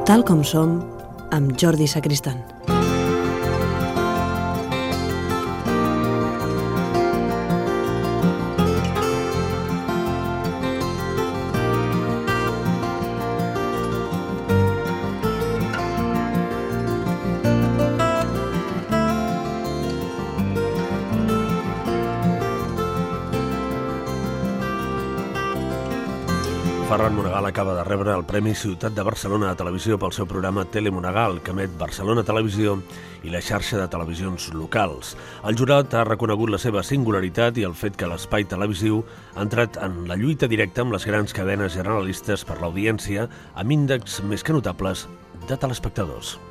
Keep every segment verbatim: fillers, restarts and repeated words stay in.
Tal com som, amb Jordi Sacristán. Ferran Monegal acaba de rebre el Premi Ciutat de Barcelona de Televisió pel seu programa Telemonegal, que emet Barcelona Televisió i la xarxa de televisions locals. El jurat ha reconegut la seva singularitat i el fet que l'espai televisiu ha entrat en la lluita directa amb les grans cadenes generalistes per l'audiència, amb índexs més que notables de telespectadors.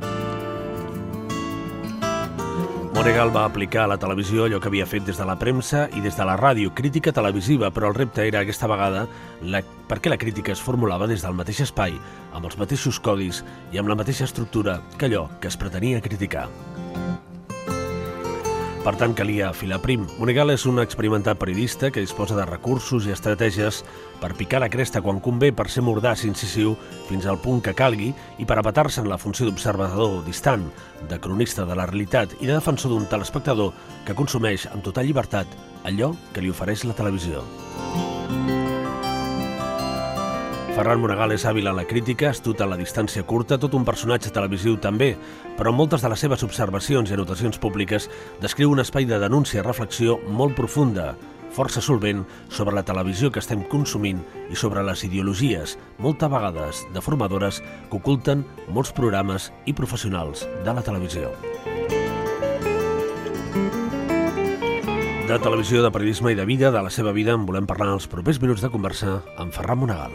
Monegal va aplicar a la televisió allò que havia fet des de la premsa i des de la ràdio, crítica televisiva, però el repte era aquesta vegada la... perquè la crítica es formulava des del mateix espai, amb els mateixos codis i amb la mateixa estructura que allò que es pretenia criticar. Per tant, calia afilar prim. Monegal és un experimentat periodista que disposa de recursos i estratègies per picar la cresta quan convé, per ser mordàs i incisiu fins al punt que calgui i per apetar-se en la funció d'observador distant, de cronista de la realitat i de defensor d'un telespectador que consumeix amb total llibertat allò que li ofereix la televisió. Ferran Monegal és hàbil en la crítica, astut en la distància curta, tot un personatge televisiu també, però moltes de les seves observacions i anotacions públiques descriu un espai de denúncia i reflexió molt profunda, força solvent sobre la televisió que estem consumint i sobre les ideologies, moltes vegades deformadores, que oculten molts programes i professionals de la televisió. De televisió, de periodisme i de vida, de la seva vida, en volem parlar en els propers minuts de conversa amb Ferran Monegal.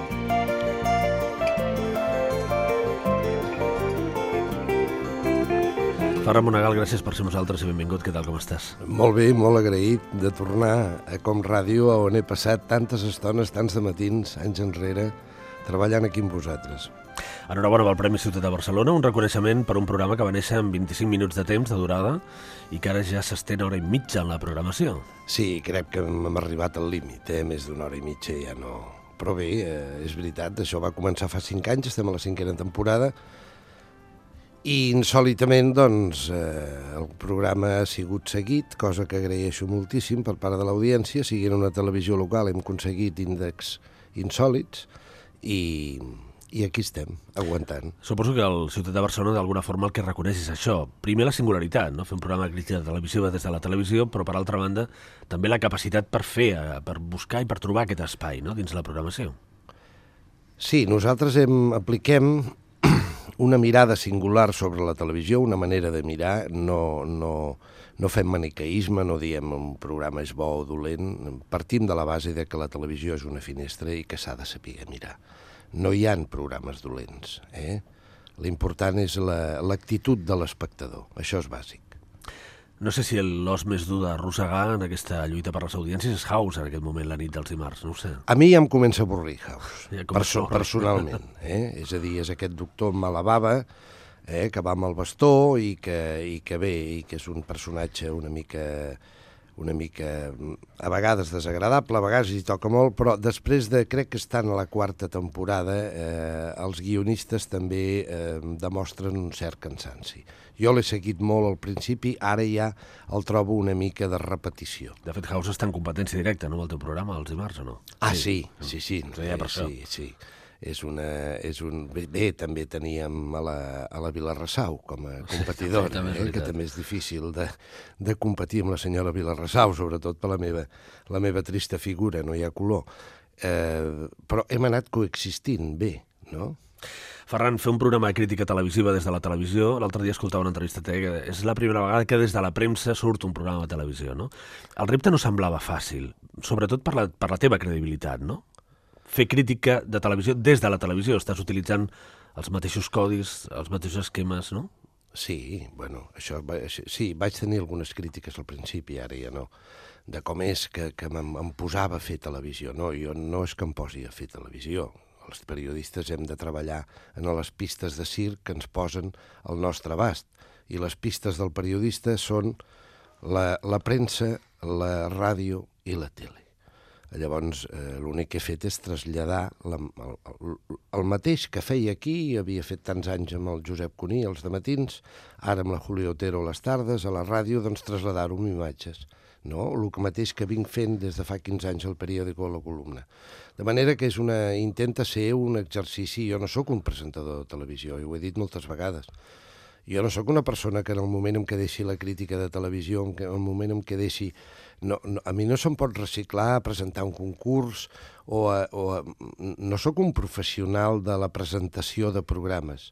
Ferran Monegal, gràcies per ser nosaltres i benvingut. Què tal, com estàs? Molt bé, molt agraït de tornar a Com Ràdio, on he passat tantes estones, tants de matins, anys enrere, treballant aquí amb vosaltres. Enhorabona pel Premi Ciutat de Barcelona, un reconeixement per un programa que va néixer amb vint-i-cinc minuts de temps de durada i que ara ja s'estén hora i mitja en la programació. Sí, crec que hem arribat al límit, eh? Més d'una hora i mitja ja no... Però bé, eh, és veritat, això va començar fa cinc anys, estem a la cinquena temporada, i insòlitament, doncs, eh, el programa ha sigut seguit, cosa que agraeixo moltíssim per part de l'audiència. Siguent una televisió local hem aconseguit índexs insòlits i, i aquí estem, aguantant. Suposo que el Ciutat de Barcelona d'alguna forma el que reconeix és això. Primer la singularitat, no? Fer un programa de crítica televisiva des de la televisió, però per altra banda també la capacitat per fer, per buscar i per trobar aquest espai, no?, dins la programació. Sí, nosaltres hem, apliquem una mirada singular sobre la televisió, una manera de mirar, no, no, no fem maniqueisme, no diem un programa és bo o dolent, partim de la base de que la televisió és una finestra i que s'ha de saber mirar. No hi ha programes dolents, eh? L'important és la, l'actitud de l'espectador, això és bàsic. No sé si l'os més dur d'arrossegar en aquesta lluita per les audiències és House en aquest moment, la nit dels dimarts, no ho sé. A mi ja em comença a avorrir House, ja perso personalment. Eh? És a dir, és aquest doctor malabava eh, que va amb el bastó i que, i que bé, i que és un personatge una mica, una mica a vegades desagradable, a vegades hi toca molt, però després de, crec que estan a la quarta temporada, eh, els guionistes també eh, demostren un cert cansanci. Jo l'he seguit molt al principi, ara ja el trobo una mica de repetició. De fet, House està en competència directa, no?, amb el teu programa, els dimarts, o no? Ah, sí, sí, sí. sí, ja per sí, sí. És una, és un... Bé, també teníem a la, a la Vilarrasau com a competidora, sí, també eh, que també és difícil de, de competir amb la senyora Vilarrasau, sobretot per la meva, la meva trista figura, no hi ha color. Eh, però hem anat coexistint bé, no? Ferran, fer un programa de crítica televisiva des de la televisió, l'altre dia escoltava una entrevista teva, que és la primera vegada que des de la premsa surt un programa de televisió, no? El repte no semblava fàcil, sobretot per la, per la teva credibilitat, no? Fer crítica de televisió des de la televisió, estàs utilitzant els mateixos codis, els mateixos esquemes, no? Sí, bueno, això, sí, vaig tenir algunes crítiques al principi, ara ja no, de com és que, que em, em posava a fer televisió, no? Jo no és que em posi a fer televisió. Els periodistes hem de treballar en les pistes de circ que ens posen al nostre abast. I les pistes del periodista són la, la premsa, la ràdio i la tele. Llavors, eh, l'únic que he fet és traslladar la, el, el, el mateix que feia aquí, havia fet tants anys amb el Josep Cuní, els dematins, ara amb la Julio Otero a les tardes, a la ràdio, doncs traslladar-ho amb imatges. No? El mateix que vinc fent des de fa quinze anys al periòdico a la columna. De manera que és una, intenta ser un exercici. Jo no sóc un presentador de televisió, i ho he dit moltes vegades. Jo no sóc una persona que en el moment en què deixi la crítica de televisió, en el moment en què deixi... No, no, a mi no se'm pot reciclar a presentar un concurs o, a, o a, no sóc un professional de la presentació de programes.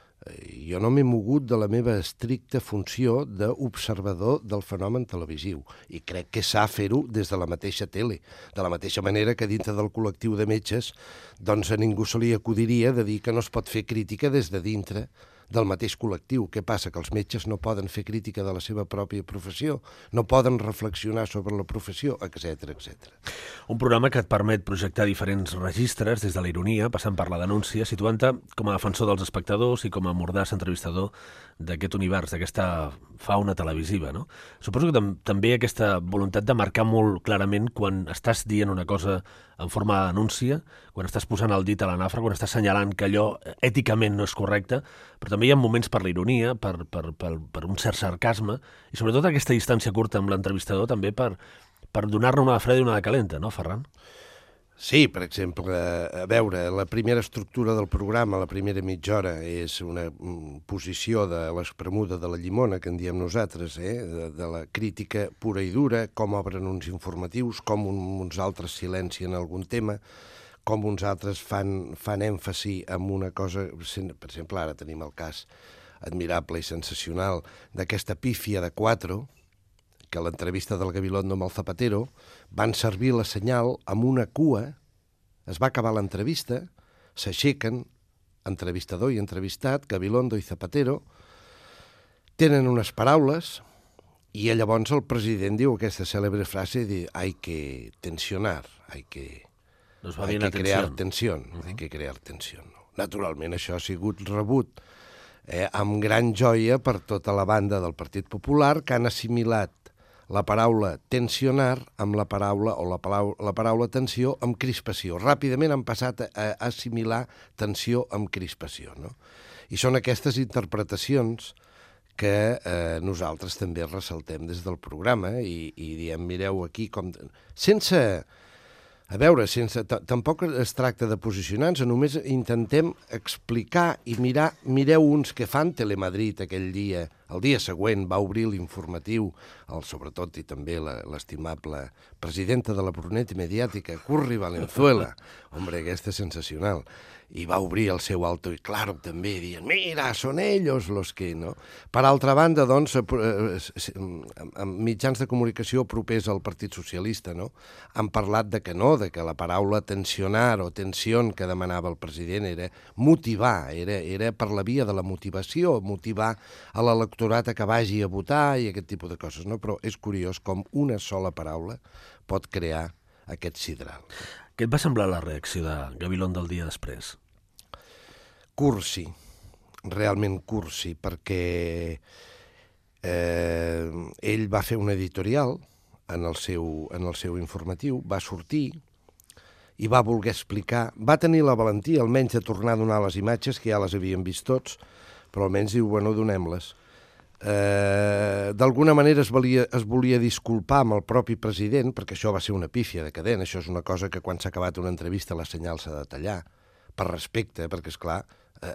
Jo no m'he mogut de la meva estricta funció d'observador del fenomen televisiu i crec que s'ha fer-ho des de la mateixa tele, de la mateixa manera que dintre del col·lectiu de metges doncs a ningú se li acudiria de dir que no es pot fer crítica des de dintre del mateix col·lectiu. Què passa? Que els metges no poden fer crítica de la seva pròpia professió, no poden reflexionar sobre la professió, etcètera, etcètera. Un programa que et permet projectar diferents registres, des de la ironia, passant per la denúncia, situant-te com a defensor dels espectadors i com a mordàs entrevistador d'aquest univers, d'aquesta fauna televisiva, no? Suposo que tam també aquesta voluntat de marcar molt clarament quan estàs dient una cosa en forma de denúncia, quan estàs posant el dit a la nafra, quan estàs assenyalant que allò èticament no és correcte, però també hi ha moments per la ironia, per, per, per, per un cert sarcasme, i sobretot aquesta distància curta amb l'entrevistador també per, per donar-ne una de freda i una de calenta, no, Ferran? Sí, per exemple, a veure, la primera estructura del programa, la primera mitja hora, és una posició de l'espremuda de la llimona, que en diem nosaltres, eh? de, de la crítica pura i dura, com obren uns informatius, com un, uns altres silencien algun tema, com uns altres fan, fan èmfasi en una cosa... Per exemple, ara tenim el cas admirable i sensacional d'aquesta pífia de Cuatro, que a l'entrevista del Gabilondo amb el Zapatero van servir la senyal amb una cua, es va acabar l'entrevista, s'aixequen, entrevistador i entrevistat, Gabilondo i Zapatero, tenen unes paraules i llavors el president diu aquesta cèlebre frase de hay que tensionar, hay que, Nos va hay bien que crear tensió, uh -huh. hay que crear tensió. Naturalment això ha sigut rebut eh, amb gran joia per tota la banda del Partit Popular, que han assimilat la paraula tensionar amb la paraula o la paraula, la paraula tensió amb crispació. Ràpidament han passat a, a assimilar tensió amb crispació, no? I són aquestes interpretacions que eh, nosaltres també ressaltem des del programa i, i diem, mireu aquí com... Sense... A veure, sense, tampoc es tracta de posicionar-nos, només intentem explicar i mirar, mireu uns que fan Telemadrid aquell dia, el dia següent va obrir l'informatiu, sobretot i també l'estimable presidenta de la Brunete Mediàtica, Curri Valenzuela, hombre, aquesta és sensacional, i va obrir el seu alto i claro també, dient, mira, són ells los que, no? Per altra banda, doncs, amb mitjans de comunicació propers al Partit Socialista, no? Han parlat de que no, de que la paraula tensionar o tensió que demanava el president era motivar, era, era per la via de la motivació, motivar a l'electorat a que vagi a votar i aquest tipus de coses, no? Però és curiós com una sola paraula pot crear aquest sidral. Què et va semblar la reacció de Gabilondo el dia després? Cursi, realment cursi, perquè eh, ell va fer un editorial en el seu, en el seu informatiu, va sortir i va voler explicar, va tenir la valentia almenys de tornar a donar les imatges, que ja les havíem vist tots, però almenys diu, bueno, donem-les. Eh, d'alguna manera es volia, es volia disculpar amb el propi president, perquè això va ser una pífia decadent, això és una cosa que quan s'ha acabat una entrevista la senyal s'ha de tallar, per respecte, perquè esclar, eh,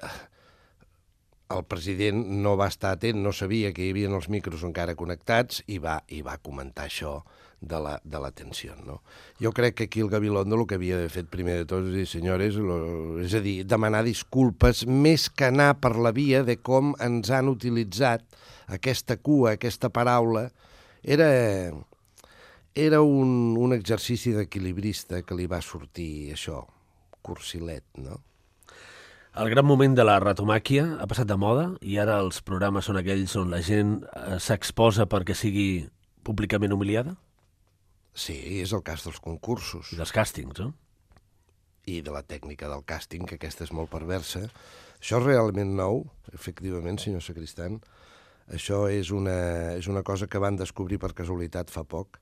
el president no va estar atent, no sabia que hi havia els micros encara connectats i va, i va comentar això de la, de la tensió, no? Jo crec que aquí el Gabilondo el que havia de fet primer de tot és dir, senyores, lo, és a dir, demanar disculpes més que anar per la via de com ens han utilitzat aquesta cua, aquesta paraula. Era, era un, un exercici d'equilibrista que li va sortir això, cursilet, no? El gran moment de la ratomàquia ha passat de moda i ara els programes són aquells on la gent s'exposa perquè sigui públicament humiliada? Sí, és el cas dels concursos. I dels càstings, no? I de la tècnica del càsting, que aquesta és molt perversa. Això és realment nou, efectivament, senyor Sacristan. Això és una, és una cosa que van descobrir per casualitat fa poc.